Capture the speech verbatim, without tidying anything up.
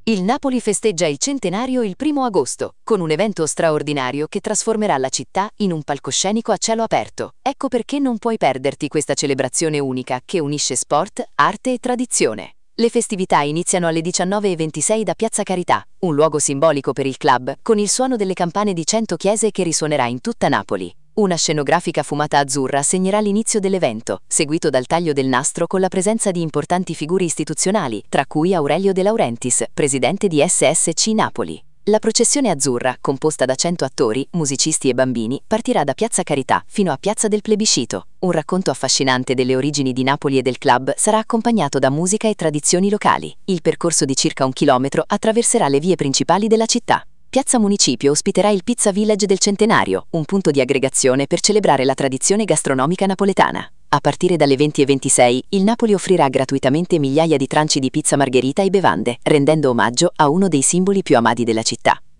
Il Napoli festeggia il centenario il primo agosto, con un evento straordinario che trasformerà la città in un palcoscenico a cielo aperto. Ecco perché non puoi perderti questa celebrazione unica che unisce sport, arte e tradizione. Le festività iniziano alle diciannove e ventisei da Piazza Carità, un luogo simbolico per il club, con il suono delle campane di cento chiese che risuonerà in tutta Napoli. Una scenografica fumata azzurra segnerà l'inizio dell'evento, seguito dal taglio del nastro con la presenza di importanti figure istituzionali, tra cui Aurelio De Laurentiis, presidente di S S C Napoli. La processione azzurra, composta da cento attori, musicisti e bambini, partirà da Piazza Carità fino a Piazza del Plebiscito. Un racconto affascinante delle origini di Napoli e del club sarà accompagnato da musica e tradizioni locali. Il percorso di circa un chilometro attraverserà le vie principali della città. Piazza Municipio ospiterà il Pizza Village del Centenario, un punto di aggregazione per celebrare la tradizione gastronomica napoletana. A partire dalle venti e ventisei, il Napoli offrirà gratuitamente migliaia di tranci di pizza margherita e bevande, rendendo omaggio a uno dei simboli più amati della città.